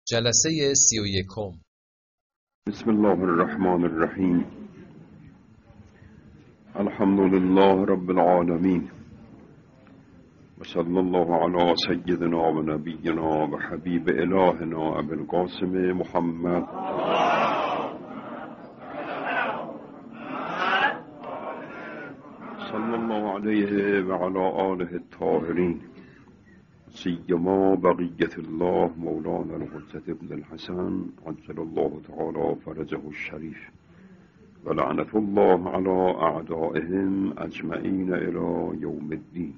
جلسه 31. بسم الله الرحمن الرحیم. الحمد لله رب العالمین و صلی الله علی سیدنا و نبینا و حبیب الهنا ابی القاسم محمد صلی الله علیه و علی آله الطاهرین، سیما بقیت الله مولانا الحجة ابن الحسن عجل الله تعالی فرجه الشریف و لعنت الله علی اعدائهم اجمعین الی یوم الدین.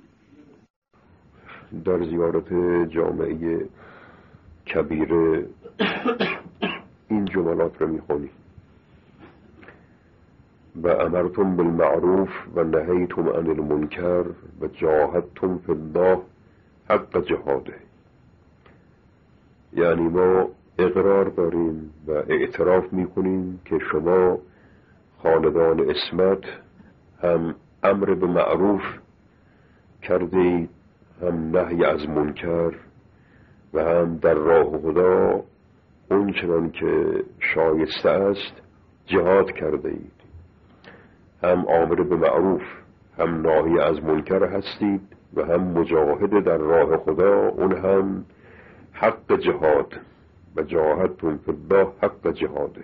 در زیارت جامعه کبیر این جملات را میخونیم: و امرتم بالمعروف و نهیتم عن المنکر و جاهدتم فی الله حق جهاده. یعنی ما اقرار داریم و اعتراف میکنیم که شما خاندان عصمت هم امر به معروف کردید، هم نهی از منکر و هم در راه خدا اون چنان که شایسته است جهاد کرده اید. هم امر به معروف هم ناهی از منکر هستید و هم مجاهد در راه خدا، اون هم حق جهاد و جاهدتم فی الله حق جهاده.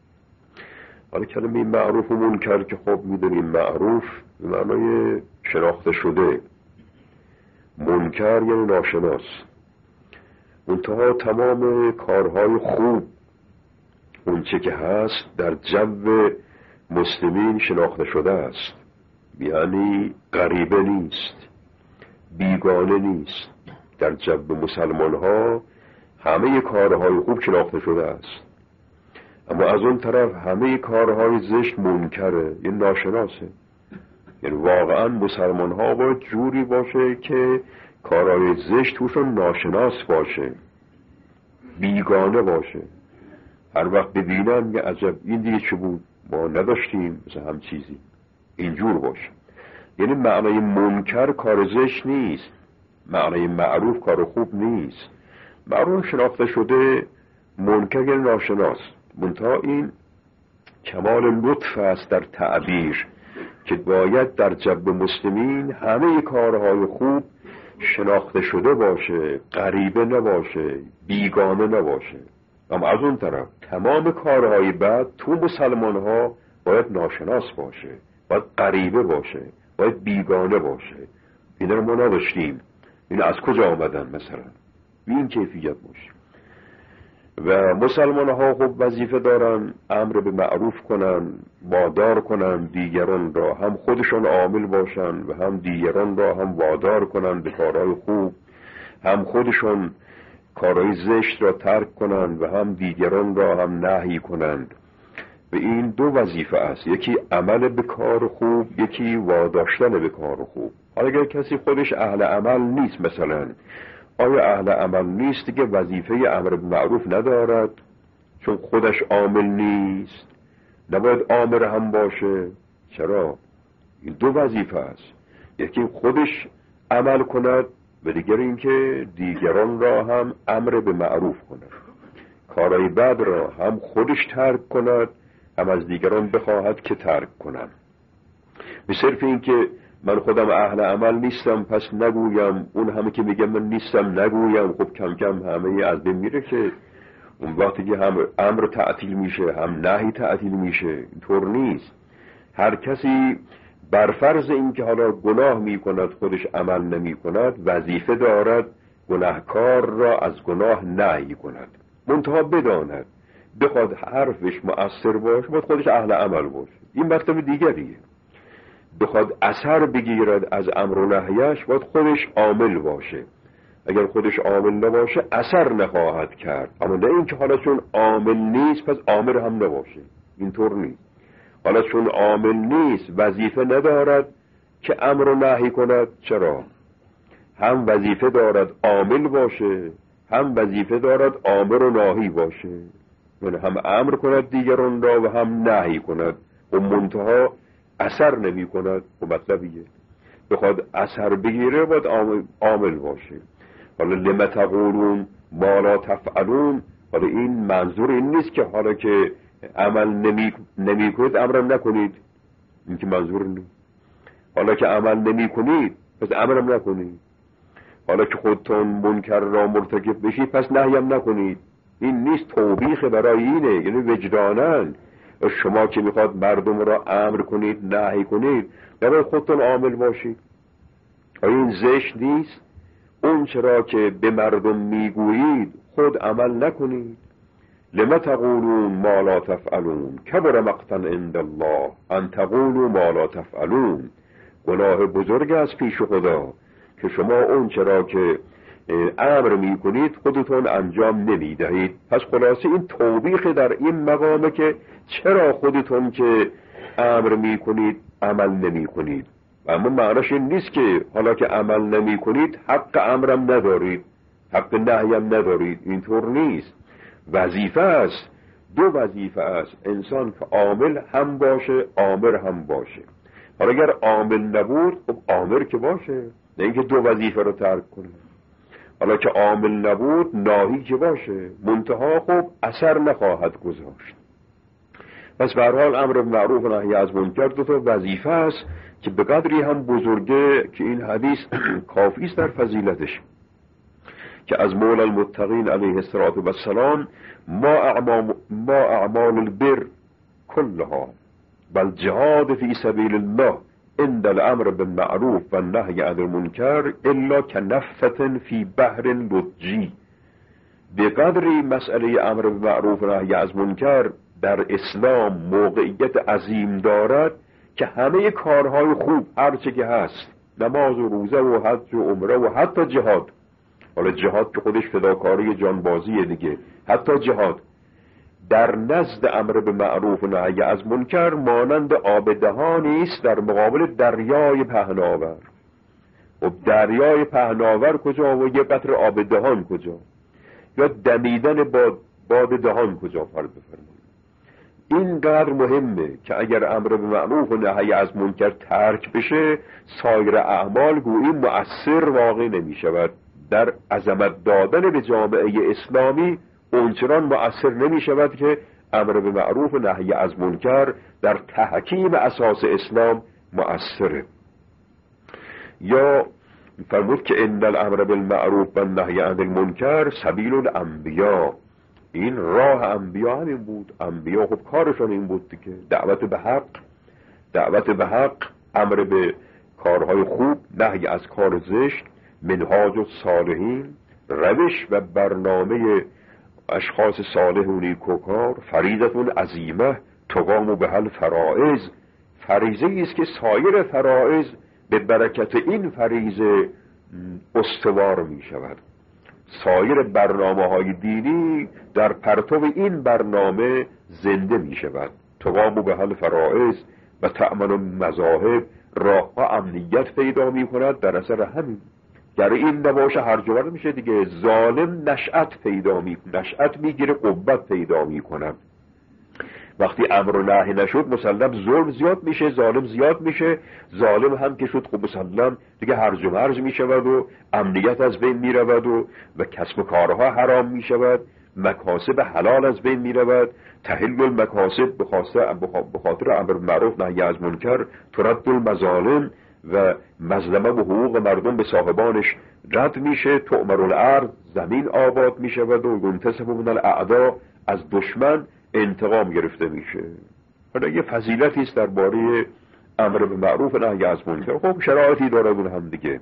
حالا کلمه معروف و منکر که خب میدونیم معروف به معنای شناخته شده، منکر یعنی ناشناس. منتها تمام کارهای خوب اون چه که هست در جو مسلمین شناخته شده است، یعنی غریبه نیست، بیگانه نیست. در جو مسلمان ها همه کارهای خوب شناخته شده است، اما از اون طرف همه کارهای زشت منکره، یعنی ناشناسه. یعنی واقعا مسلمان ها باید جوری باشه که کارهای زشت توشون ناشناس باشه، بیگانه باشه. هر وقت ببینم یه عجب این دیگه چه بود، ما نداشتیم مثل هم چیزی، اینجور باشه. یعنی معنای منکر کار زشت نیست، معنای معروف کار خوب نیست. معروف شناخته شده، منکر یعنی ناشناس. منتها این کمال لطف است در تعبیر که باید در جو مسلمین همه کارهای خوب شناخته شده باشه، غریبه نباشه، بیگانه نباشه. اما از اون طرف تمام کارهای بد تو مسلمان ها باید ناشناس باشه، باید غریبه باشه، باید بیگانه باشه. این رو ما نداشتیم. این از کجا آمدن؟ مثلا این کیفیت باشه. و مسلمان ها خب وظیفه دارن امر به معروف کنن، وادار کنن دیگران را، هم خودشون عامل باشن و هم دیگران را هم وادار کنن به کارهای خوب، هم خودشون کارهای زشت را ترک کنند و هم دیگران را هم نهی کنند. و این دو وظیفه است، یکی عمل به کار خوب، یکی واداشتن به کار خوب. حالا اگر کسی خودش اهل عمل نیست، مثلا آیا اهل عمل نیست که وظیفه امر به معروف ندارد؟ چون خودش عامل نیست نباید آمر هم باشه؟ چرا؟ این دو وظیفه است، یکی خودش عمل کند و دیگر این که دیگران را هم امر به معروف کند. کارهای بد را هم خودش ترک کند، هم از دیگران بخواهد که ترک کنند. به صرف این که من خودم اهل عمل نیستم پس نگویم، اون همه که میگم من نیستم نگویم، خب کم کم همه از بین میره که اون وقتی که هم امر تعطیل میشه هم نهی تعطیل میشه. اینطور نیست. هر کسی بر فرض این که حالا گناه می کند خودش عمل نمی کند، وظیفه دارد گناهکار را از گناه نهی کند. منتها بداند بخواد حرفش مؤثر باشه باید خودش اهل عمل باشه، این مرتبه دیگریه. بخواد اثر بگیرد از امر و نهیش باید خودش عامل باشه. اگر خودش عامل نباشه اثر نخواهد کرد. اما نه این که حالا چون عامل نیست پس عامل هم نباشه، اینطور نیست. حالا چون عامل نیست وظیفه ندارد که امر و نهی کند. چرا؟ هم وظیفه دارد عامل باشه، هم وظیفه دارد امر و ناهی باشه. یعنی هم امر کند دیگران را و هم نهی کند و منتها اثر نمی کند. و مطلبیه بخواد اثر بگیره باید عامل باشه. حالا لم تقولون ما لا تفعلون، حالا این منظور این نیست که حالا که عمل نمی کنید امرم نکنید، این که منظور نیست. حالا که عمل نمی کنید پس امرم نکنید، حالا که خودتون منکر را مرتکب بشید پس نهیم نکنید. این نیست، توبیخ برای اینه، یعنی وجدانن شما که میخواد مردم را امر کنید نهی کنید برای خودتون عامل باشید. آیا این زشت نیست؟ اون چرا که به مردم میگویید خود عمل نکنید. لما تقولون ما لا تفعلون کبر مقتا عند الله ان تقولوا ما لا تفعلون. گناه بزرگ از پیش خدا که شما اون چرا که امر میکنید خودتون انجام نمیدهید. پس خلاصه این توبیخ در این مقامه که چرا خودتون که امر میکنید عمل نمیکنید. اما معناش این نیست که حالا که عمل نمیکنید حق امرم ندارید، حق نهیم ندارید. اینطور نیست. وظیفه است، دو وظیفه است، انسان که عامل هم باشه آمر هم باشه. حالا اگر عامل نبود خب آمر که باشه، نه اینکه دو وظیفه رو ترک کنه. حالا که عامل نبود ناهی که باشه، منتها خب اثر نخواهد گذاشت. پس به هر حال امر معروف و نهی از منکر دو تا وظیفه است که به قدری هم بزرگه که این حدیث کافی است در فضیلتش، که از مولا المتقین علیه السلام ما اعمال البر کلها بل جهاد فی سبیل الله عند الامر بالمعروف و النهی عن المنکر الا کنفة فی بحر لجی. به قدری مسئله امر بالمعروف و نهی از منکر در اسلام موقعیت عظیم دارد که همه کارهای خوب هرچه که هست، نماز و روزه و حج و عمره و حتی جهاد، حالا جهاد که خودش فداکاری جانبازیه دیگه، حتی جهاد در نزد امر به معروف و نهی از منکر مانند آب دهانی است در مقابل دریای پهناور. و دریای پهناور کجا و یه قطره آب دهان کجا، یا دمیدن باد دهان کجا فرض بفرمایید. اینقدر مهمه که اگر امر به معروف و نهی از منکر ترک بشه سایر اعمال گویی مؤثر واقع نمی شود. در عظمت دادن به جامعه اسلامی اونچنان مؤثر نمی شود که امر به معروف و نهی از منکر در تحکیم اساس اسلام مؤثره. یا فرمود که ان الامر بالمعروف و النهی عن المنکر سبیل الانبیاء، این راه انبیا همین بود. انبیا خب کارشون این بود که دعوت به حق، امر به کارهای خوب، نهی از کار زشت، منهاج الصالحین، روش و برنامه اشخاص صالح و نیکوکار، فریضه عظیمه تقام بها الفرائض، فریضه است که سایر فرائض به برکت این فریضه استوار می شود. سایر برنامه های دینی در پرتو این برنامه زنده می شود. تقام بها الفرائض و تأمن مذاهب، راه ها امنیت پیدا می کند در اثر همین. در این نباشه هر جور میشه دیگه. ظالم نشأت میگیره، قوت پیدا میکنه. وقتی امر و نهی نشد مسلم ظلم زیاد میشه، ظالم زیاد میشه. ظالم هم که شد خب مسلم دیگه هرج و مرج میشود و امنیت از بین میرود و کسب کارها حرام میشود، مکاسب حلال از بین میرود. تحل المکاسب به خاطر امر معروف نهی از منکر ترد المظالم، و مظلمه و حقوق مردم به صاحبانش رد میشه. تؤمر الارض، زمین آباد میشود و ينتصب من الاعداء، از دشمن انتقام گرفته میشه. حالا یه فضیلتی است درباره امر به معروف و نهی از منکر. خب شرایطی داره اون هم دیگه،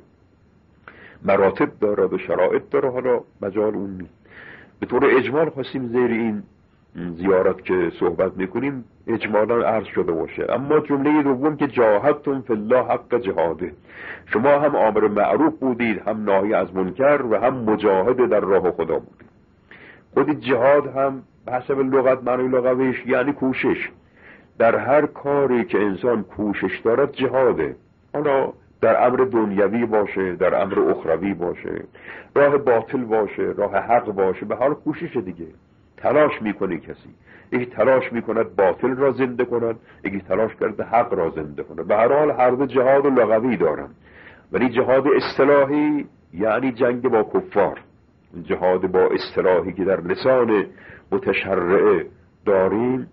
مراتب داره و شرایط داره، حالا مجال اون نیست. به طور اجمال خواستیم زیر این زیارت که صحبت میکنیم اجمالا عرض شده باشه. اما جمله دوم که جاهدتم فی الله حق جهاده، شما هم امر معروف بودید، هم ناهی از منکر و هم مجاهد در راه خدا بودید. خود جهاد هم به حسب لغت، معنی لغویش یعنی کوشش. در هر کاری که انسان کوشش دارد جهاده، حالا در امر دنیوی باشه، در امر اخروی باشه، راه باطل باشه، راه حق باشه، به هر کوشش دیگه. تلاش میکنه کسی، یکی تلاش میکند باطل را زنده کند، یکی تلاش کرده حق را زنده کند. به هر حال هر دو جهاد لغوی دارن، ولی جهاد اصطلاحی یعنی جنگ با کفار، جهاد با اصطلاحی که در لسان متشرعه داریم،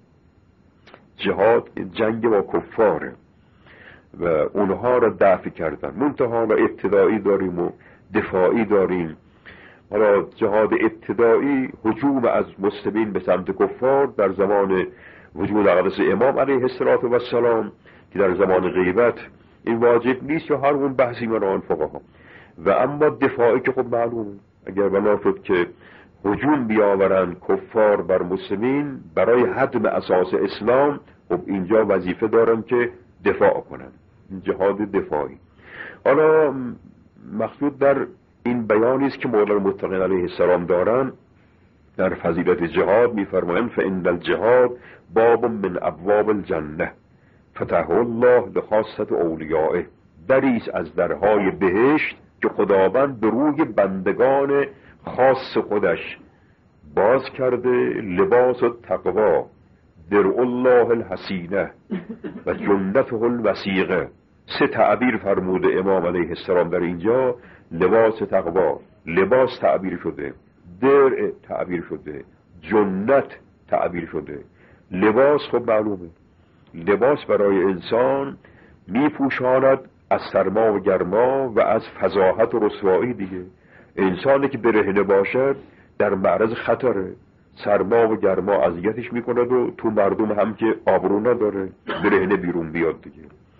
جهاد جنگ با کفاره و اونها را دفع کردن. منتها ابتدایی داریم و دفاعی داریم. حالا جهاد ابتدایی هجوم از مسلمین به سمت کفار در زمان وجود اقدس امام علیه السلام که در زمان غیبت این واجب نیست یا هر اون بحثی من آن فقها. و اما دفاعی که خب معلومه اگر بنا شد که هجوم بیاورن کفار بر مسلمین برای هدم اساس اسلام، خب اینجا وظیفه دارن که دفاع کنن، جهاد دفاعی. حالا مقصود در این بیانی است که مولا المتقین علیه السلام دارن در فضیلت جهاد، میفرمایند فإن الجهاد باب من ابواب الجنه فتح الله لخاصة اولیائه، دریست از درهای بهشت که خداوند به روی بندگان خاص خودش باز کرده. لباس التقوا درع الله الحسینه و جنته الوثیقه. 3 تعبیر فرموده امام علیه السلام در اینجا. لباس تقوا، لباس تعبیر شده، درع تعبیر شده، جنت تعبیر شده. لباس خب معلومه، لباس برای انسان میپوشاند از سرما و گرما و از فضاحت و رسوایی دیگه. انسانی که برهنه باشد در معرض خطره، سرما و گرما اذیتش میکند و تو مردم هم که آبرو نداره برهنه بیرون بیاد دیگه.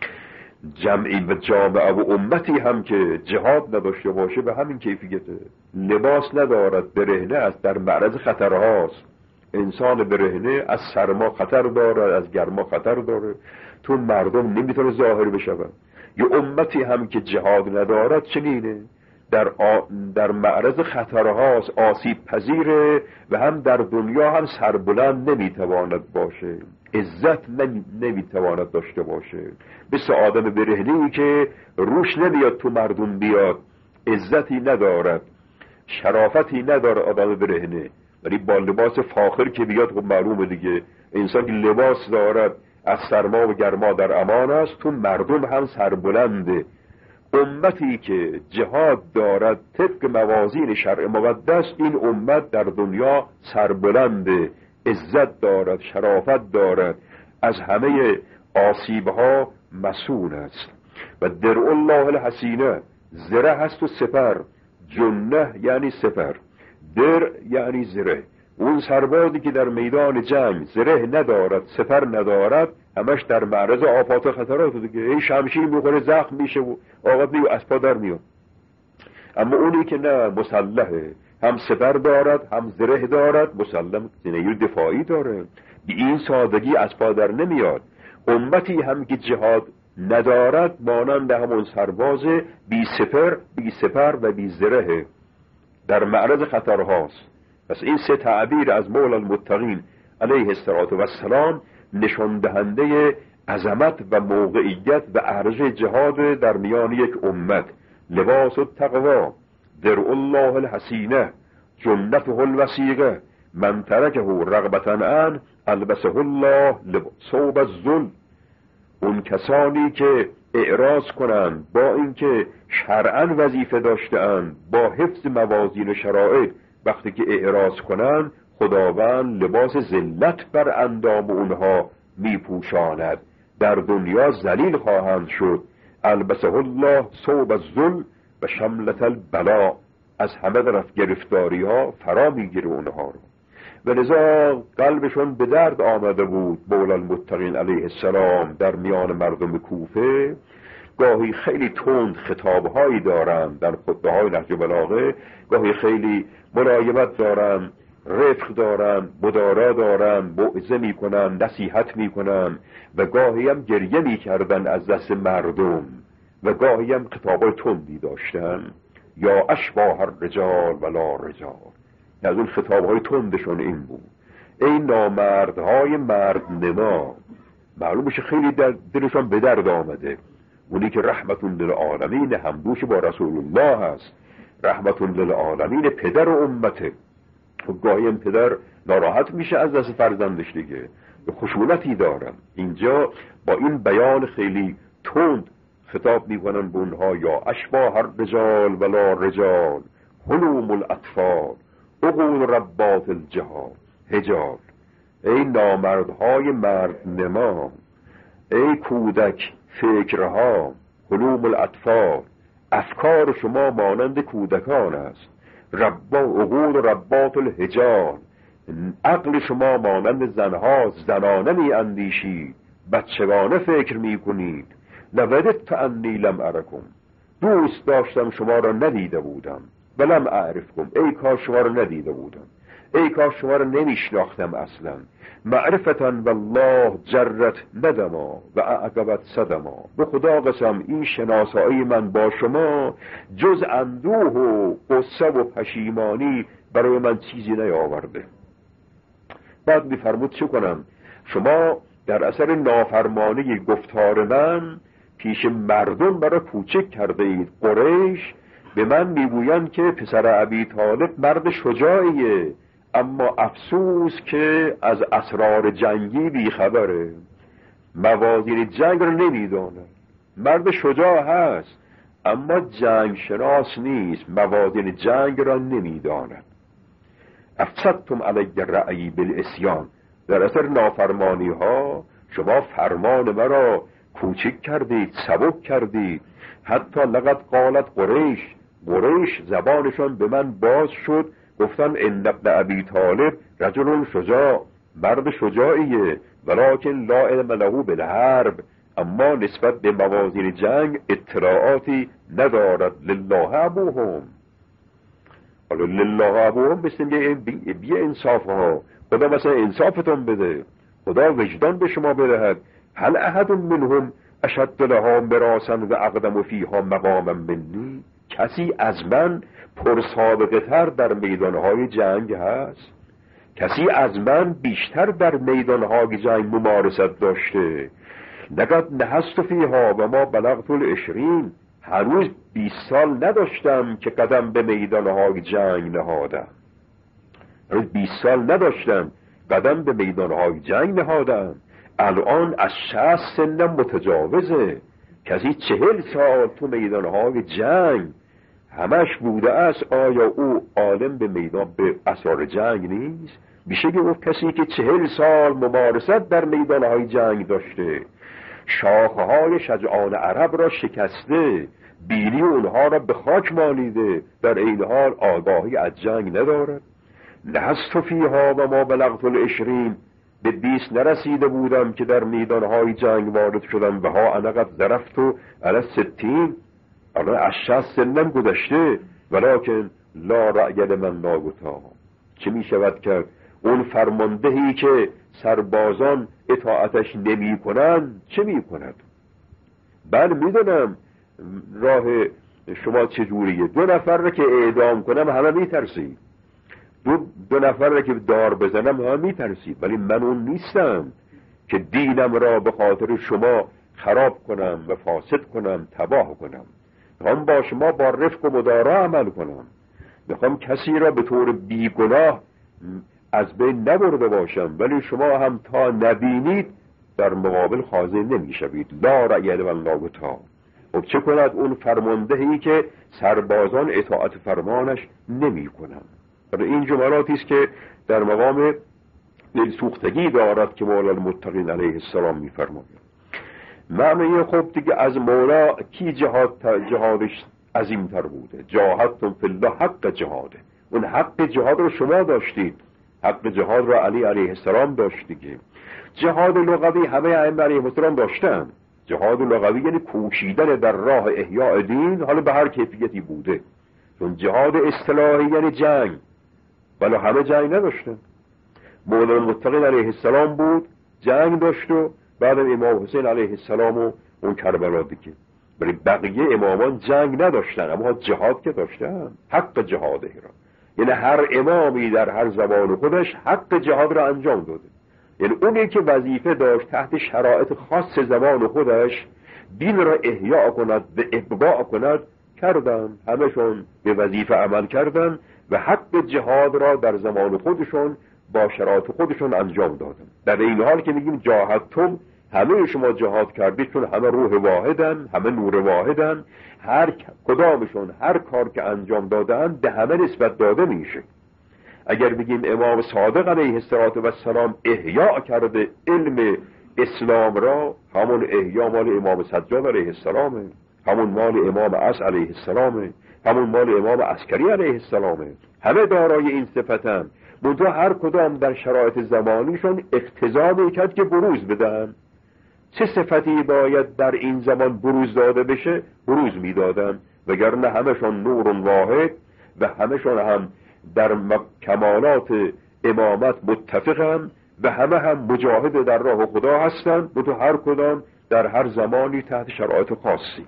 جمعی و جامعه و امتی هم که جهاد نداشته باشه به همین کیفیته، لباس ندارد، برهنه است، در معرض خطرهاست. انسان برهنه از سرما خطر داره، از گرما خطر داره، تو مردم نمیتونه ظاهر بشود. یه امتی هم که جهاد ندارد چنینه، در معرض خطرهاست، آسیب پذیره و هم در دنیا هم سربلند نمیتواند باشه، عزت نمیتواند داشته باشه. مثل آدم برهنه‌ای که روش نمیاد تو مردم بیاد، عزتی ندارد، شرافتی نداره آدم برهنه. ولی با لباس فاخر که بیاد خب معلومه دیگه، انسان که لباس دارد از سرما و گرما در امان است، تو مردم هم سربلنده. امتی که جهاد دارد طبق موازین شرع مقدس، این امت در دنیا سربلنده، عزت دارد، شرافت دارد، از همه آسیبها مسئول است. و درع الله الحسینه، زره هست و سپر، جنه یعنی سپر، درع یعنی زره. اون سربازی که در میدان جنگ زره ندارد، سپر ندارد، همش در معرض آفات و خطرات دیگه، این شمشیر میخوره زخم میشه و آقاد میو از پا در میاد. اما اونی که نه، مسلحه، هم سپر دارد هم زره دارد، مسلم نیروی دفاعی داره، به این سادگی از پا در نمیاد. امتی هم که جهاد ندارد مانند همون سرباز بی سپر و بی زره، در معرض خطرهاست. پس این 3 تعبیر از مولا المتقین علیه السلام نشان دهنده عظمت و موقعیت و ارج جهاد در میان یک امت. لباس التقوا درع الله الحسینه جنته الوثیقه من ترکه رغبة عنه البسه الله ثوب الذل. اون کسانی که اعراض کنند با اینکه شرعاً وظیفه داشته‌اند، با حفظ موازین و شرایط، وقتی که اعراض کنند خداوند لباس ذلت بر اندام اونها میپوشاند، در دنیا ذلیل خواهند شد. البسه الله ثوب الذل و شملة البلاء، از همه طرف گرفتاری ها فرا میگیره اونها رو. و لذا قلبشون به درد آمده بود مولا المتقین علیه السلام در میان مردم کوفه. گاهی خیلی تند خطابهایی دارن در خطبه‌های نهج بلاغه، گاهی خیلی ملایمت دارن، رفق دارن، مدارا دارن، موعظه میکنن، نصیحت میکنن، و گاهی هم گریه میکردن از دست مردم، و گاهی هم خطابهای تندی داشتن. یا اشباح الرجال ولا رجال، از اون خطابهای تندشون این بود: ای نامردهای مرد نما. معلوم بشه خیلی در دلشون به درد آمده. اونی که رحمت للعالمین همدوش با رسول الله هست، رحمت للعالمین پدر و امته. گاهی این پدر ناراحت میشه از دست فرزندش دیگه، خشونتی دارن. اینجا با این بیان خیلی تند خطاب میکنن به اونها: یا اشباح الرجال ولا رجال، حلوم الاطفال عقول ربات الجهاد حجال. ای نامردهای مرد نما، ای کودک فکرها، حلوم الاطفال، افکار شما مانند کودکان است. عقول ربات الحجال، عقل شما مانند زنها زنانه می اندیشید، بچگانه فکر می کنید. لوددت انی لم ارکم، دوست داشتم شما را ندیده بودم. ولم اعرفکم، ای کاش شما را ندیده بودم، ای کاش شما را نمیشناختم اصلا. معرفتا والله جرت ندما و اعقبت صدما، به خدا قسم این شناسایی من با شما جز اندوه و غصه و پشیمانی برای من چیزی نیاورده. بعد میفرمود چه کنم؟ شما در اثر نافرمانی گفتار من پیش مردم برای کوچک کرده اید. قریش به من میگویند که پسر ابی طالب مرد شجاعیه، اما افسوس که از اسرار جنگی بیخبره، موازین جنگ رو نمیداند. مرد شجاع هست اما جنگ شناس نیست، موازین جنگ را نمیداند. افسدتم علی الرأی بالعصیان، در اثر نافرمانی ها شما فرمان مرا کوچک کردید، سبک کردید. حتی لقد قالت قریش زبانشان به من باز شد، گفتن ان ابن ابی طالب رجل شجاع، مرد شجاعیه، ولکن لا علم له بالحرب، اما نسبت به موازین جنگ اطلاعاتی ندارد. لله ابوهم، حالا لله ابوهم مثل بی انصاف ها، خدا مثلا انصافتون بده، خدا وجدان به شما بدهد. هل احد منهم اشد لها مراسا و اقدم فیها مقاما منی، کسی از من پرسابقه تر در میدانهای جنگ هست؟ کسی از من بیشتر در میدانهای جنگ ممارست داشته؟ لقد نهست فیها و ما بلغت العشرین، هنوز 20 سال نداشتم که قدم به میدانهای جنگ نهادم. هنوز 20 سال نداشتم قدم به میدانهای جنگ نهادم. الان از 60 سنم متجاوزه. کسی 40 سال تو میدانهای جنگ همش بوده است، آیا او عالم به میدان به اسرار جنگ نیست؟ میشه گفت کسی که 40 سال ممارست در میدانهای جنگ داشته، شاخه‌های شجعان عرب را شکسته، بینی اونها را به خاک مالیده، در این حال آگاهی از جنگ ندارد. نهست فیها و ما بلغت العشرین، به 20 نرسیده بودم که در میدانهای جنگ وارد شدم. و ها انا قد ضربت علی 60، الان از 60 سنم گذشته. ولکن لا رأی لمن لا گتا، چه می شود کرد؟ اون فرماندهی که سربازان اطاعتش نمی کنند چه می کند؟ بله میدونم راه شما چجوریه. 2 نفر را که اعدام کنم همه می ترسید، دو نفر را که دار بزنم همه می ترسید. ولی من اون نیستم که دینم را به خاطر شما خراب کنم و فاسد کنم، تباه کنم. میخوام با شما با رفق و مدارا عمل کنم، میخوام کسی را به طور بیگناه از بین نبرده باشم، ولی شما هم تا نبینید در مقابل حاضر نمیشوید. لا رأی لمن لا گتا. خب چه کند اون فرماندهی که سربازان اطاعت فرمانش نمی کنند؟ این جملاتی است که در مقام دلسوختگی دارد که مولا المتقین علیه السلام میفرماید. معنی خب دیگه از مولا کی جهادش عظیمتر بوده؟ جاهدتم فی الله حق جهاده. اون حق جهاد رو شما داشتید، حق جهاد رو علی علیه السلام داشت دیگه. جهاد لغوی همه ائمه علیهم السلام داشتن. جهاد لغوی یعنی کوشیدن در راه احیاء دین، حالا به هر کیفیتی بوده. چون جهاد اصطلاحی یعنی جنگ، ولی همه جنگ نداشتن. مولا المتقین علیه السلام بود جنگ داشت و بعد امام حسین علیه السلام و اون کربلا دیگه. ولی بقیه امامان جنگ نداشتن اما جهاد که داشتن، حق جهاده را. یعنی هر امامی در هر زبان خودش حق جهاد را انجام داده. یعنی اونی که وظیفه داشت تحت شرایط خاص زبان خودش دین را احیاء کند، به ابقاء کند، کردن. همشون به وظیفه عمل کردن و حق جهاد را در زمان خودشون با شرایط خودشون انجام دادن. در این حال که میگیم جاهدتم، همه شما جهاد کردید چون همه روح واحدن، همه نور واحدن، هر کدامشون هر کار که انجام دادن به همه نسبت داده میشه. اگر بگیم امام صادق علیه السلام احیا کرده علم اسلام را، همون احیا مال امام سجاد علیه السلامه، همون مال امام عصر علیه السلامه، همون مال امام عسکری علیه السلامه. همه دارای این صفتن، منتها هر کدام در شرایط زمانیشون اقتضا میکرد که بروز بدن. چه صفتی باید در این زمان بروز داده بشه بروز میدادن، وگرنه همشون نور واحد و همشون هم در کمالات امامت متفقن و همه هم مجاهد در راه خدا هستند، منتها هر کدام در هر زمانی تحت شرایط خاصی.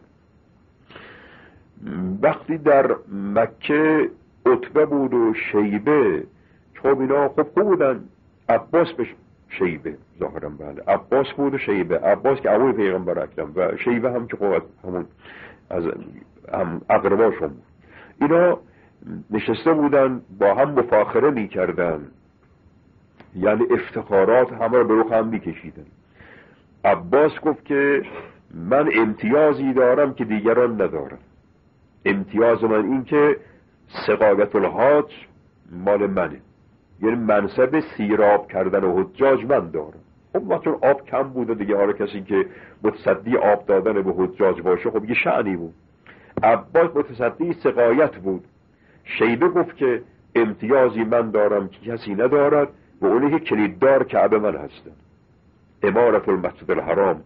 وقتی در مکه عتبه بود و شیبه، خب اینا خب خوب بودن. عباس به شیبه ظاهرا بله عباس بود و شیبه، عباس که عموی پیغمبر اکرم و شیبه هم که خب همون از هم اقرباشون بود. اینا نشسته بودن با هم مفاخره می کردن، یعنی افتخارات همه رو به رخ هم می کشیدن. عباس گفت که من امتیازی دارم که دیگران ندارم. امتیاز من این که سقایت الحاج مال منه، یعنی منصب سیراب کردن و حجاج من دارم. خب چون آب کم بود و دیگه حالا کسی که متصدی آب دادن به حجاج باشه خب یه شأنی بود. عباس متصدی سقایت بود. شیبه گفت که امتیازی من دارم که کسی ندارد و اونی که کلیددار کعبه من هستم. امارت المسجد الحرام،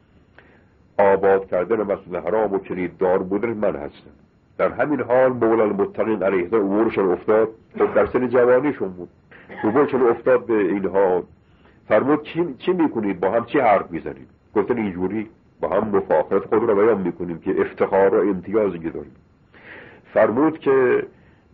آباد کردن مسجد الحرام و کلیددار بودن من هستم. در همین حال مولا المتقین علیه السلام امورشون افتاد، خب در سن جوانیشون بود، امورشون افتاد به اینها. فرمود چی میکنید، با هم چی حرف میزنید؟ گفتن اینجوری با هم مفاخرت خود را بیان میکنیم که افتخار و امتیازی داریم. فرمود که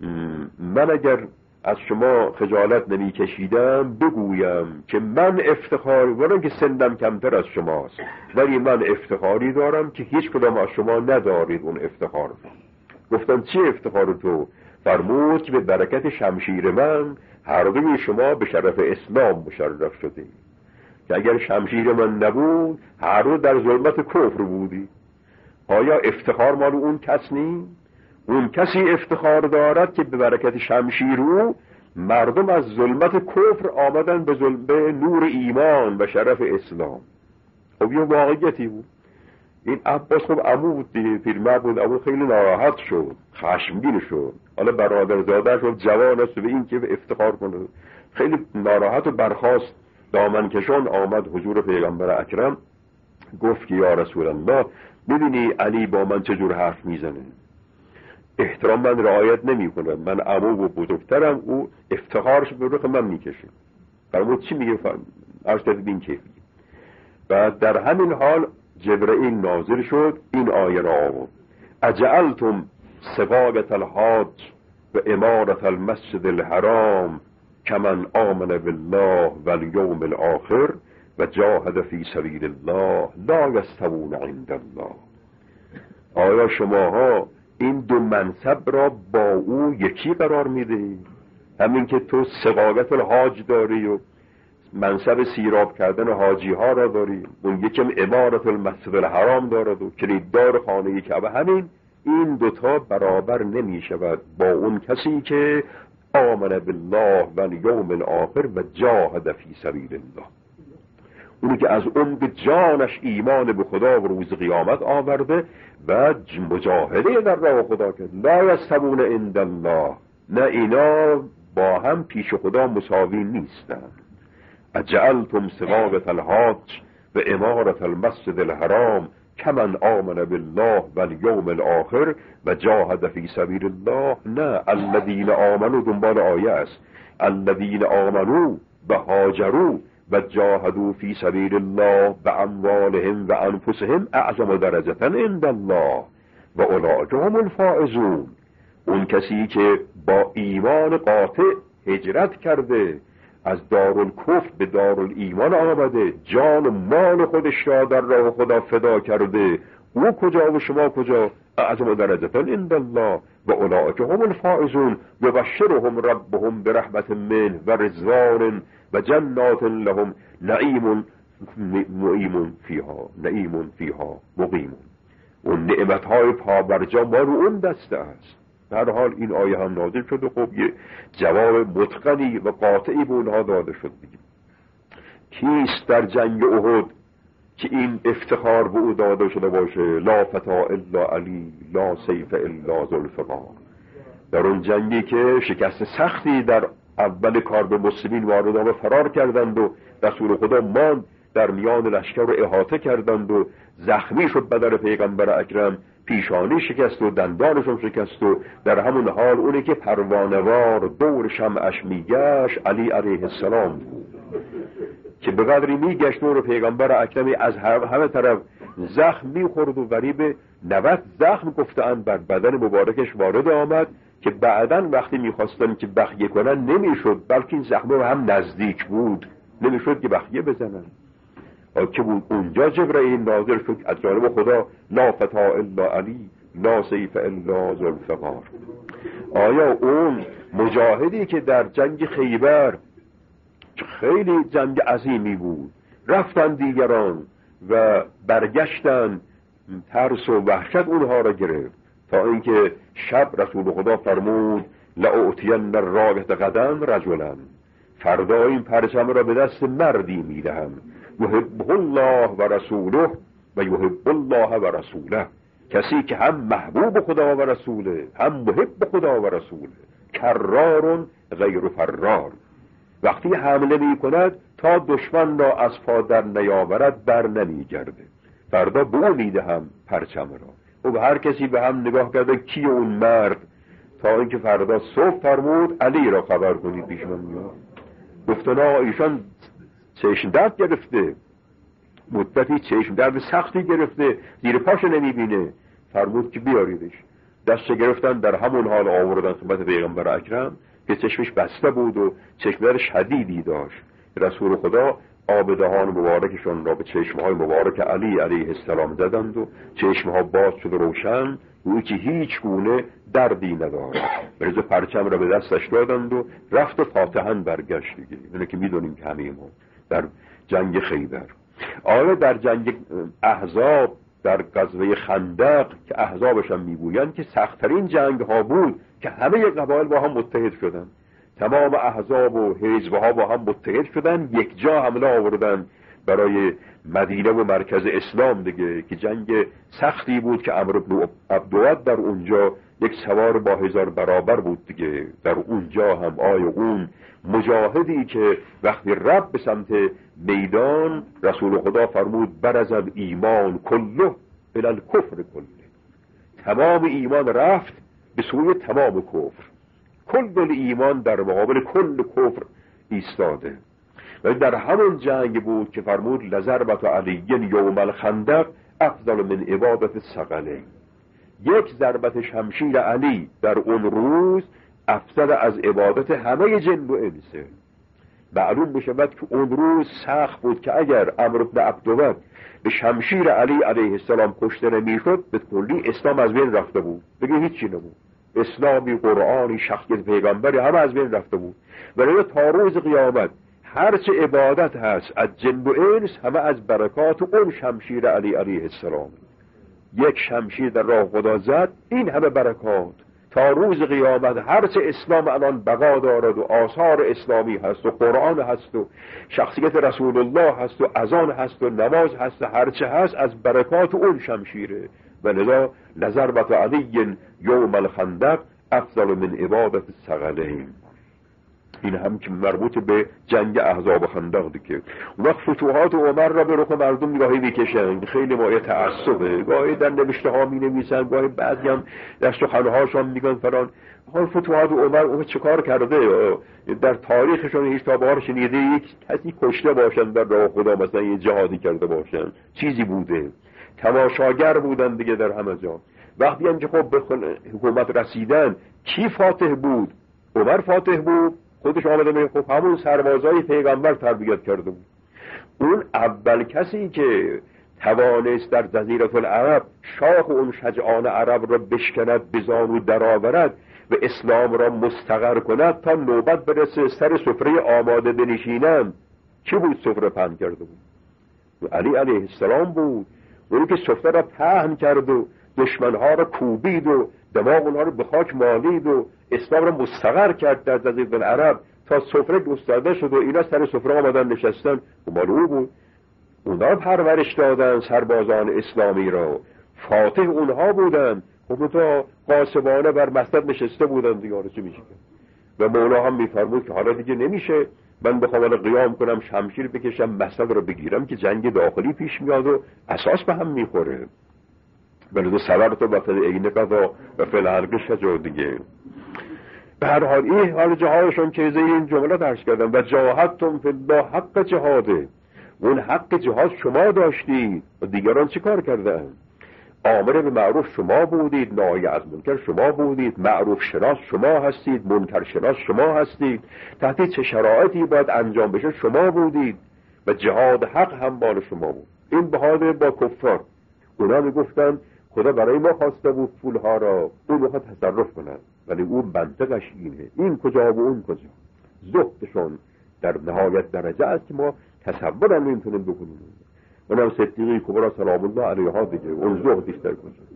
من اگر از شما خجالت نمی کشیدم بگویم که من افتخاری، ولی که سندم کمتر از شماست، ولی من افتخاری دارم که هیچ کدام از شما ندارید اون افتخار. گفتم چی افتخار تو؟ فرمود که به برکت شمشیر من هر دوی شما به شرف اسلام مشرف شده، که اگر شمشیر من نبود هر دو در ظلمت کفر بودی. آیا افتخار مال اون کس نی؟ اون کسی افتخار دارد که به برکت شمشیر او مردم از ظلمت کفر آمدن به نور ایمان و شرف اسلام. خب یه واقعیتی بود. این عباس خب عمو بود دیگه، پیرمرد بود، عمو خیلی ناراحت شد، خشمگین شد. حالا برادرزاده شد، جوان است، به این که افتخار کنه خیلی ناراحت و برخاست. دامنکشان آمد حضور پیغمبر اکرم، گفت که یا رسول الله می‌بینی علی با من چجور حرف میزنه، احترام من رعایت نمی‌کنه، من عمو و بزرگترم، او افتخارش به رخ من میکشه. فرمود چی میگه؟ عرض کرد این کیفی. و در همین حال جبرئیل نازل شد، این آیه را آورد: اجعلتم سقایة الحاج و امارة المسجد الحرام کمن آمن بالله و الیوم الاخر و جاهد فی سبیل الله لا یستوون عند الله. آیا شماها این دو منصب را با او یکی قرار میده؟ همین که تو سقایة الحاج داری و منصب سیراب کردن حاجی ها را داری، اون یکم امارت المسجد الحرام دارد و کلیددار خانه کعبه، همین این دوتا برابر نمی شود با اون کسی که آمن بالله و الیوم الاخر و جاهد فی سبیل الله. اونی که از عمق جانش ایمان به خدا و روز قیامت آورده و مجاهده در راه خدا کرد. لا یستوون عند الله، نه اینا با هم پیش خدا مساوی نیستند. اجعلتم سقایة الحاج و امارة المسجد الحرام کمن آمن بالله و الیوم الاخر و جاهد فی سبیل الله. نه، الذین آمنوا دنبال آیه است، الذین آمنوا و هاجروا و جاهدوا فی سبیل الله و اموالهم و انفسهم اعظم درجة عند الله و اولئک هم الفائزون. اون کسی که با ایمان قاطع هجرت کرده، از دارالکفر به دارالایمان آمده، جان و مال خودش را در راه خدا فدا کرده، او کجا و شما کجا؟ اعظم درجة عند الله و اولئک هم الفائزون یبشرهم ربهم برحمة منه و رضوان و جنات لهم نعیم معیمون فیها نعیمون فیها مقیمون. اون نعمتهای پابرجا ما رو اون دسته است. در حال این آیه هم نازل شد و خب یه جواب متقنی و قاطعی به اونها داده شد. بگیم کیست در جنگ احد که این افتخار به او داده شده باشه؟ لا فتا الا علی لا سیف الا ذوالفقار. در اون جنگی که شکست سختی در اول کار به مسلمین وارد و فرار کردند و رسول خدا ماند، در میان لشکر رو احاطه کردند و زخمی شد بدن پیغمبر اکرم، پیشانی شکست و دندانشون شکست و در همون حال اونی که پروانه‌وار دور شمعش میگشت علی علیه السلام بود که به قدری میگشت دور پیغمبر اکرمی از همه طرف زخم میخورد و قریب 90 زخم گفتند بر بدن مبارکش وارد آمد که بعداً وقتی میخواستن که بخیه کنن نمیشد، بلکه این زخم هم نزدیک بود، نمیشد که بخیه بزنن. که بود اونجا جبرئیل نازل شد از جانب خدا لا فتا الا علی لا سیف الا ذوالفقار. آیا اون مجاهدی که در جنگ خیبر خیلی جنگ عظیمی بود رفتن دیگران و برگشتن، ترس و وحشت اونها را گرفت تا اینکه شب رسول خدا فرمود لأعطین الرایة غدا رجلا، فردا این پرچم را به دست مردی میدهم یحبه الله و رسوله و یحب الله و رسوله، کسی که هم محبوب خدا و رسوله هم محب خدا و رسوله، کرار غیر فرار، وقتی حمله می کند تا دشمن را از پا در نیاورد بر نمی گرده. فردا به اون میدهم پرچم را. و هر کسی به هم نگاه کرده کی اون مرد، تا اینکه فردا صبح فرمود علی را خبر کنید پیش من میاد. گفتن ایشان چشم درد گرفته، مدتی چشم درد سختی گرفته، زیر پاش نمیبینه. فرمود که بیاریدش. دست گرفتن در همون حال آوردن خدمت پیغمبر اکرم که چشمش بسته بود و چشم درد شدیدی داشت. رسول خدا آب دهان مبارکشون را به چشمهای مبارک علی علیه السلام زدند و چشمها باز شد و روشن، گویی که هیچ گونه دردی ندارد. برز پرچم را به دستش دادند و رفت و فاتحاً برگشت دیگه. اینه که میدونیم که همه ما در جنگ خیبر. آیا در جنگ احزاب، در غزوه خندق که احزابش هم میگویند که سخت‌ترین جنگ ها بود که همه قبایل با هم متحد شدن، تمام احزاب و حزب‌ها با هم متحد شدن، یک جا حمله آوردن برای مدینه و مرکز اسلام دیگه، که جنگ سختی بود که عمرو بن عبدود در اونجا یک سوار با 1000 برابر بود دیگه. در اونجا هم اون مجاهدی که وقتی رفت به سمت میدان رسول خدا فرمود برز ایمان کله الی الکفر کله، تمام ایمان رفت به سوی تمام کفر، کل ایمان در مقابل کل کفر ایستاده. و در همون جنگ بود که فرمود لضربة علی یوم الخندق افضل من عبادت الثقلین، یک ضربت شمشیر علی در اون روز افضل از عبادت همه جن و انسه. معلوم میشود که اون روز سخت بود که اگر عمرو بن عبدود به شمشیر علی علیه السلام کشته نمیشد به کلی اسلام از بین رفته بود، دیگه هیچی نبود. اسلامی، قرآنی، شخصیت پیغمبری همه از بین رفته بود. ولی تا روز قیامت هرچه عبادت هست از جن و انس همه از برکات اون شمشیر علی علیه السلام. یک شمشیر در راه خدا زد، این همه برکات تا روز قیامت هرچه اسلام الان بقا دارد و آثار اسلامی هست و قرآن هست و شخصیت رسول الله هست و اذان هست و نماز هست و هرچه هست از برکات اون شمشیره. و لذا لضربة علی یوم الخندق افضل من عبادت الثقلین. این هم که مربوط به جنگ احزاب خندق دیگه. وقت فتوحات عمر را به رخ مردم گاهی میکشن، خیلی مایه تعصبه، گاهی در نوشته ها می نویسن، گاهی بعضی هم در سخنهاشون میگن فران. حال فتوحات عمر اون چه کار کرده؟ در تاریخشون هیچ تا بار شنیده یک کسی کشته باشن در راه خدا، مثلا یه جهادی کرده باشن، چیزی بوده. تماشاگر بودن دیگه در همه جا. وقتی هم که خب به حکومت رسیدن کی فاتح بود؟ عمر فاتح بود. خودش آمده میگه خب همون سربازای پیغمبر تربیت کرده بود. اون اول کسی که توانست در جزیره العرب شاخ اون شجعان عرب را بشکند، بزانو درآورد و اسلام را مستقر کند تا نوبت برسه سر سفره آماده بنشینند، کی بود سفره پهن کرده بود؟ علی علیه السلام بود، اونی که سفره را پهن کرد و دشمنها را کوبید و دماغ اونها رو به خاک مالید و اسلام را مستقر کرد در جزیره العرب تا سفره گسترده شد و اینا سر سفره آمدن نشستن و مال او بود. اونها پرورش دادن سربازان اسلامی را، فاتح اونها بودن. خب تا قاسبانه بر مسند نشسته بودن دیگه، چه میشه؟ و مولا هم میفرمود که حالا دیگه نمیشه من بخوام قیام کنم شمشیر بکشم مسند رو بگیرم که جنگ داخلی پیش میاد و اساس به هم میخوره. بلدو سبر تو بطل اینه قضا و فلحلقش جا دیگه. به هر حال این حال جهادشون که این جمله درس کردم و جاهدتم فی الله حق جهاده، اون حق جهاد شما داشتید و دیگران چی کار کردن؟ آمر به معروف شما بودید، ناهی از منکر شما بودید، معروف شناس شما هستید، منکر شناس شما هستید، تحت چه شرایطی باید انجام بشه شما بودید و جهاد حق هم مال شما بود. این بهاده با کفار، اونا میگفتن خدا برای ما خواسته بود پولها را، اون میخواد تصرف کنن، ولی اون منطقش اینه، این کجا و اون کجا. زهدشون در نهایت درجه است که ما تصور هم نمیتونیم بکنیم. اونم صدیقی کبرا سلام الله علیها دیگه، اون زهدش در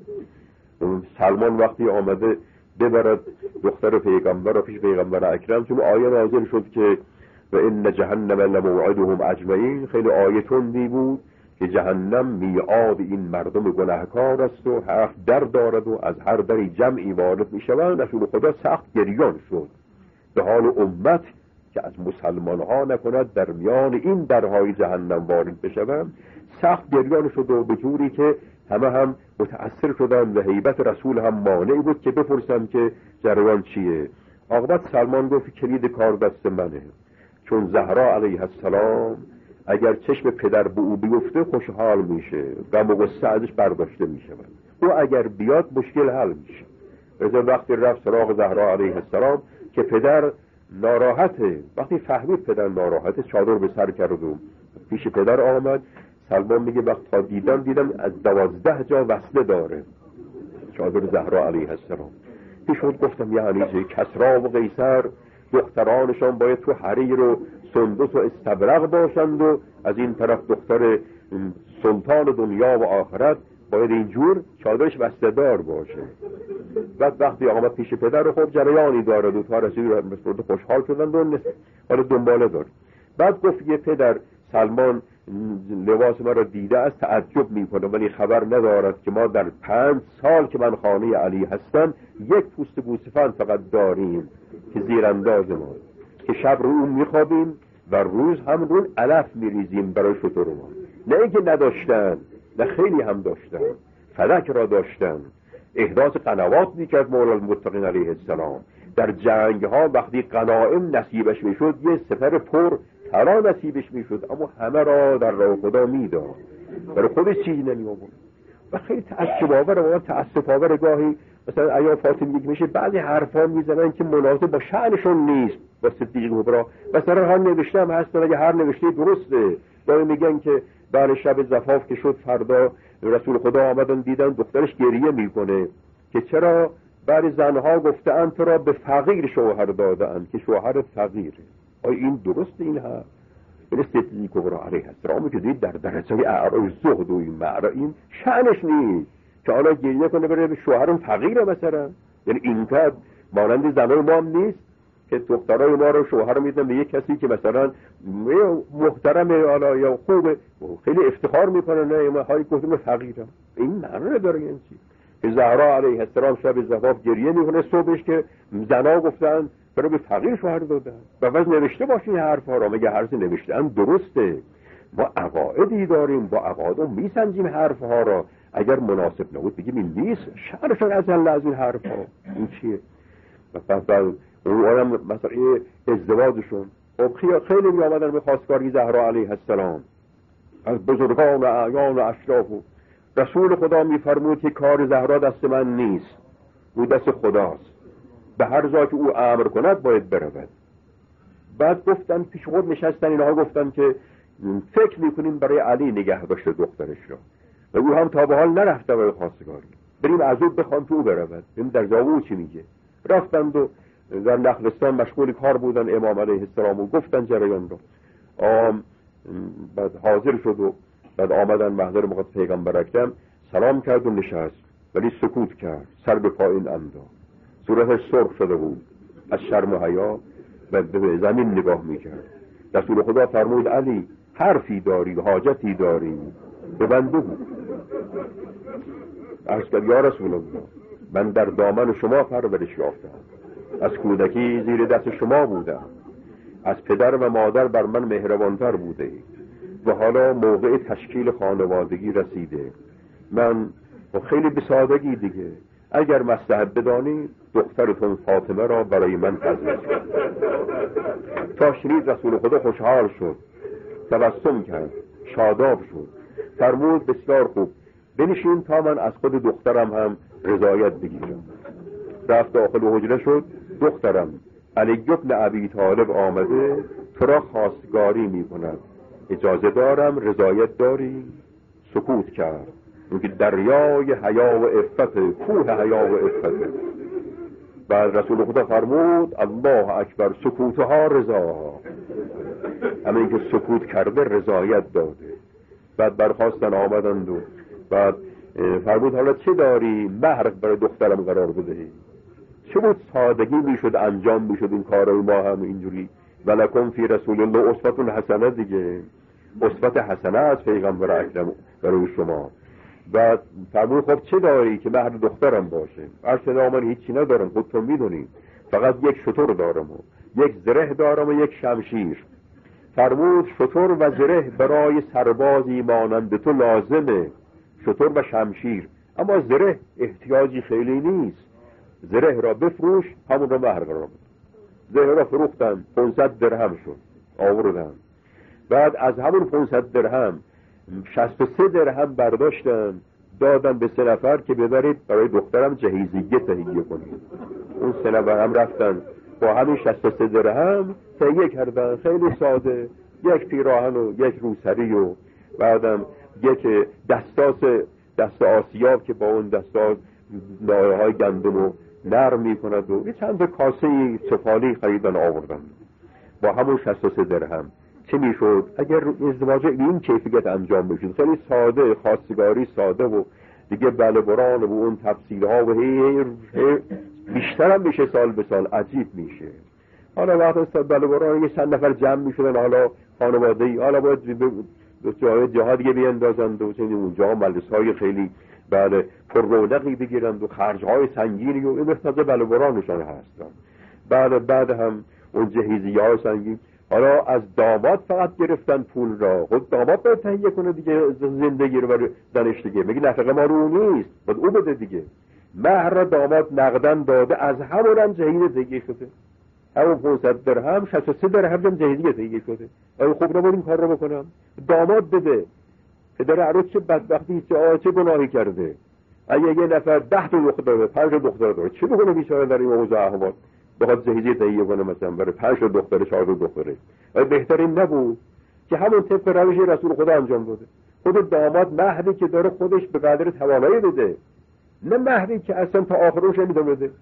کجا. سلمان وقتی آمده ببرد دختر پیغمبر را پیش پیغمبر اکرم، چون آیه نازل شد که و ان جهنم لموعدهم اجمعین، خیلی آیه تندی بود که جهنم میعاد این مردم گناهکار است و حرف در دارد و از هر دری جمعی وارد میشوند. رسول خدا سخت گریان شد به حال امت که از مسلمان ها نکند در میان این درهای جهنم وارد بشوند. سخت گریان شد و به جوری که همه هم متأثر شدند و هیبت رسول هم مانع بود که بپرسن که جریان چیه. عاقبت سلمان گفت کلید کار دست منه، چون زهرا علیه السلام اگر چشم پدر به او بیفته خوشحال میشه، غم و غصه ازش برداشته میشه، او اگر بیاد مشکل حل میشه. مثلا وقتی رفت سراغ زهرا علیه السلام که پدر ناراحته، وقتی فهمید پدر ناراحته چادر به سر کرد و پیش پدر آمد. سلمان میگه وقت تا دیدم از 12 جا وصله داره چادر زهرا علیه السلام. پیش خود گفتم یعنی چه؟ کسرا و قیصر دخترانشان باید تو حریر و سندس و استبرق باشند و از این طرف دختر سلطان دنیا و آخرت باید اینجور چادرش بسته دار باشه. بعد وقتی آمد پیش پدر خب جریانی داره، تا رسید خوشحال شدند و حالا دنباله دار. بعد گفت یه پدر سلمان لباس ما را دیده است تعجب میکنه، ولی خبر ندارد که ما در 5 سال که من خانه علی هستم یک پوست گوسفند فقط داریم که زیرانداز ما، که شب رو اون میخوابیم و روز هم رو علف میریزیم برای شتر ما. نه اینکه نداشتن، نه خیلی هم داشتن، فلک را داشتن. احداث قنوات میکرد مولا المتقین علیه السلام. در جنگ ها وقتی غنایم نصیبش میشد یه سپر پر طلا نصیبش میشد، اما همه را در راه خدا میداد، برای خودش چیزی نمی آورد. و خیلی تأسف آور و تأسف آور گاهی مثلا ایام فاطمیه میشه بعضی حرفا میزنن که مناسب با شأنشون نیست. با صدیق کبرا مثلا هر نوشتم هست، اگه هر نوشته درسته، داره میگن که بعد شب زفاف که شد فردا رسول خدا آمدن دیدن دخترش گریه میکنه که چرا بعد زنها گفتن تو را به فقیر شوهر دادن که شوهر فقیره. آیا این درست این ها؟ این صدیق کبرا علیه السلام که دید در درجه اعرای زهد و این معرا این شأنش نیست که حالا گریه کنه بره به شوهرم فقیره مثلا. یعنی این که مانند زنای ما هم نیست که دخترای ما رو شوهر میدن به یک کسی که مثلا محترمه حالا یا خوبه، خیلی افتخار میکنه نه ما های گفتم فقیرم. این معنا نداره. این چی که زهرا علیه السلام شب زفاف گریه میکنه صبحش که زنا گفتن برای به فقیر شوهر دادن و واسه نوشته باشین حرفا رو. مگه هر چی نوشتن درسته؟ ما عقایدی داریم، با عقایدم میسنجیم حرفها را. اگر مناسب نبود بگیم این نیست، شرشون از این حرفها این چیه؟ مثلا اونم مثلا ازدواجشون خب خیلی می آمدن به خواستگاری زهرا علیه السلام از بزرگان و اعیان و اشراف. رسول خدا میفرمود که کار زهرا دست من نیست، او دست خداست، به هر جا که او امر کند باید برود. بعد گفتن پیش خود نشستن اینها گفتن که فکر میکنیم برای علی نگه داشته دخترش را و او هم تا به حال نرفته برای خواستگاری، بریم از او بخوان که او برود، بریم در جا او چی میگه. رفتند و در نخلستان مشغول کار بودن امام علیه السلام و گفتن جریان رو. بعد حاضر شد و بعد آمدن محضر مقدس پیغمبر اکرم، سلام کرد و نشست، ولی سکوت کرد، سر به پایین انداخت، صورتش سرخ شده بود از شرم و حیا و به زمین نگاه میکرد. رسول خدا فرمود علی حرفی داری، حاجتی داری، به من بگو. عرض کرد یا رسول الله من در دامن شما پرورش یافتم، از کودکی زیر دست شما بودم، از پدر و مادر بر من مهربانتر بوده و حالا موقع تشکیل خانوادگی رسیده. من خیلی به سادگی دیگه اگر مصلحت بدانی دخترتون فاطمه را برای من تزویج کن. تا شنید رسول خدا خوشحال شد، تبسم کرد، شاداب شد، فرمود بسیار خوب، بنشین تا من از خود دخترم هم رضایت بگیرم. رفت داخل حجره شد، دخترم علی بن ابی طالب آمده تو را خواستگاری می کند، اجازه دارم، رضایت داری؟ سکوت کرد، اونکه دریای حیا و عفت، کوه حیا و عفت. بعد رسول خدا فرمود الله اکبر، سکوتها رضاها، همه این که سکوت کرده رضایت داده. بعد برخواستن آمدند و بعد فرمود حالا چه داری مهر برای دخترم قرار بدهی؟ چه بود سادگی میشد انجام میشد این کارای ما هم اینجوری. ولکم فی رسول الله اسوة حسنه دیگه، اسوة حسنه از پیغمبر اکرم برای شما. بعد فرمود خب چه داری که مهر دخترم باشه؟ ارشد من هیچی ندارم، خودتون میدونی، فقط یک شتر دارم و یک زره دارم و یک شمشیر. فرمود شتر و زره برای سربازی مانند تو لازمه، شتر و شمشیر، اما زره احتیاجی خیلی نیست، زره را بفروش همون را مهر قرار بده. زره را فروختن 500 درهم شد، آوردن. بعد از همون 500 درهم 63 درهم برداشتن دادن به 3 نفر که ببرید برای دخترم جهیزیه تهیه کنید. اون 3 نفر هم رفتن با همین 63 درهم تهیه کردن، خیلی ساده، یک پیراهن و یک روسری و بعدم یک دست آسیاب که با اون دستاس نایه‌های گندم و نرم می‌کند و یه چند کاسه سفالی خریدن آوردن با همون 63 درهم. چه میشد اگر ازدواج این کیفیت انجام بشه؟ خیلی ساده، خواستگاری ساده و دیگه بله بران و اون تفصیل‌ها و بیشتر هم میشه سال به سال عجیب میشه. حالا وقتی بله بران یه چند نفر جمع میشدن، حالا خانواده‌ای، حالا باید جاها دیگه بیندازند و اونجا مجلس‌های خیلی بله پر رونقی بگیرند و خرج‌های سنگینی و این احتاج بله برانشان هستن. بعد هم اون جهیزیه‌های سنگین. حالا از داماد فقط گرفتن پول را، خود داماد باید تهیه کنه دیگه زندگی رو برای زنش دیگه، میگه نفقه ما رو نیست، باید او بده دیگه. مهر را داماد نقدن داده، از همون هم جهیز تهیه شده، همون 500 درهم 63 درهم هم جهیزی تهیه شده. آیا خوب نبود این کار رو بکنم؟ داماد بده. پدر عروس چه بدبختی، چه گناهی کرده؟ اگه یه نفر 10 تا دختر داره، 5 تا دختر داره، چه بکنه بیچاره در این اوضاع احوال؟ بخواد جهیزی تهیه کنه مثلا برای 5 تا دختر، 4 تا دختره. آیا بهترین نبود که همون طبق روش رسول خدا انجام بده؟ خود داماد مهری که داره خودش به قدر توانایی بده، نه مهری که اصلا تا آخرش نمیده بده.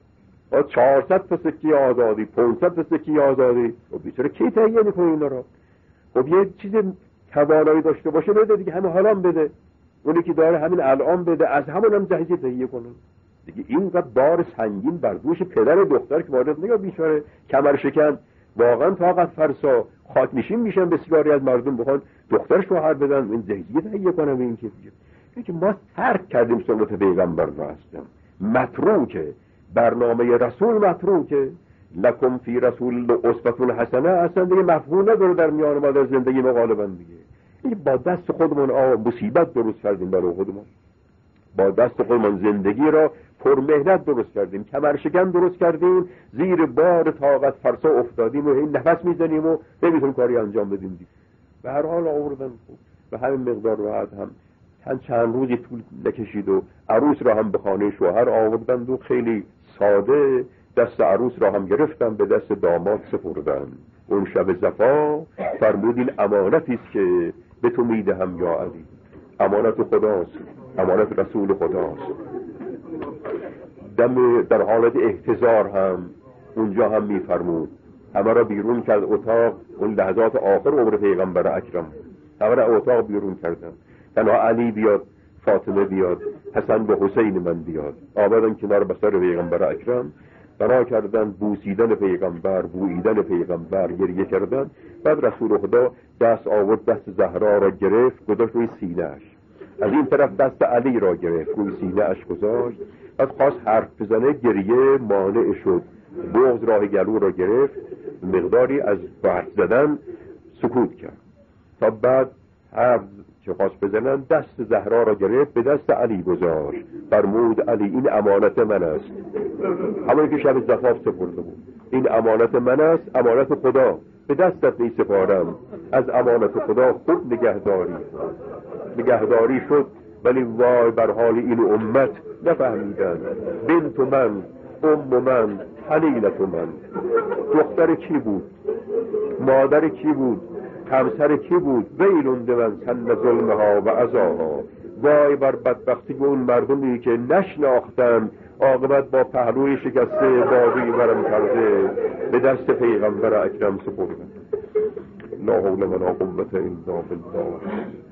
400 تا سکه آزادی، 500 تا سکه آزادی، و بیچاره کی تهیه میکنه اینا رو؟ خب یه چیز توانایی داشته باشه بده دیگه، همین حالا بده، اونی که داره همین الان بده، از همون هم جهیزی تهیه کنه دیگه. اینقدر بار سنگین بر دوش پدر دختر که وارد نگاه بیچاره کمر شکن، واقعا طاقت فرسا، خاک نشین میشن بسیاری از مردم بخوان دختر شوهر بدن، این جهیزی تهیه کنه. این که ما ترک کردیم سنت پیغمبر رو، هستم متروکه، برنامه رسول متروکه. لکم فی رسول اسوة حسنه اصلا دیگه مفهوم نداره در میان ما در زندگی ما غالبا دیگه. این با دست خودمون مصیبت درست کردیم برای خودمون، با دست خودمون زندگی را پر مهنت درست کردیم، کمر شکن درست کردیم، زیر بار طاقت فرسا افتادیم و این نفس میزنیم و نمیتونیم کاری انجام بدیم دیگه. به هر حال آوردن به همین مقدار راحت هم چند روزی طول نکشید و عروس را هم به خانه شوهر آوردند و خیلی ساده دست عروس را هم گرفتن به دست داماد سپردن. اون شب زفا فرمود این امانتی است که به تو میدهم یا علی، امانت خداست، امانت رسول خداست. در حالت احتضار هم اونجا هم میفرمود همه را بیرون کرد اتاق. اون لحظات آخر عمر پیغمبر اکرم همه را اتاق بیرون کردن. تنها علی بیاد، فاطمه بیاد، حسن به حسین من بیاد، آمدن کنار بسر پیغمبر اکرم، بنا کردن بوسیدن پیغمبر، بوییدن پیغمبر، گریه کردن. بعد رسول خدا دست آورد، دست زهرا را گرفت گذاشت روی سینه‌اش، از این طرف دست علی را گرفت روی سینه‌اش گذاشت. بعد خواست حرف بزنه، گریه مانع شد، بغض راه گلو را گرفت، مقداری از حرف زدن سکوت کرد. تا بعد حرف که خواست بزنن دست زهرا را گرفت به دست علی گذاشت، فرمود علی این امانت من است، همون که شب زفاف سپرده بود، این امانت من است، امانت خدا، به دستت می سپارم، از امانت خدا خوب نگهداری شد. ولی وای بر حال این امت، نفهمیدن بنت من، من، حلیلت من، دختر کی بود، مادر کی بود، همسر کی بود؟ ویلون من سن ظلمها و عزاها. وای بر بدبختی اون مردمی که نشناختن، عاقبت با پهلوی شکسته بازوی ورم کرده به دست پیغمبر اکرم سپردن. لا حول ولا قوة الا بالله.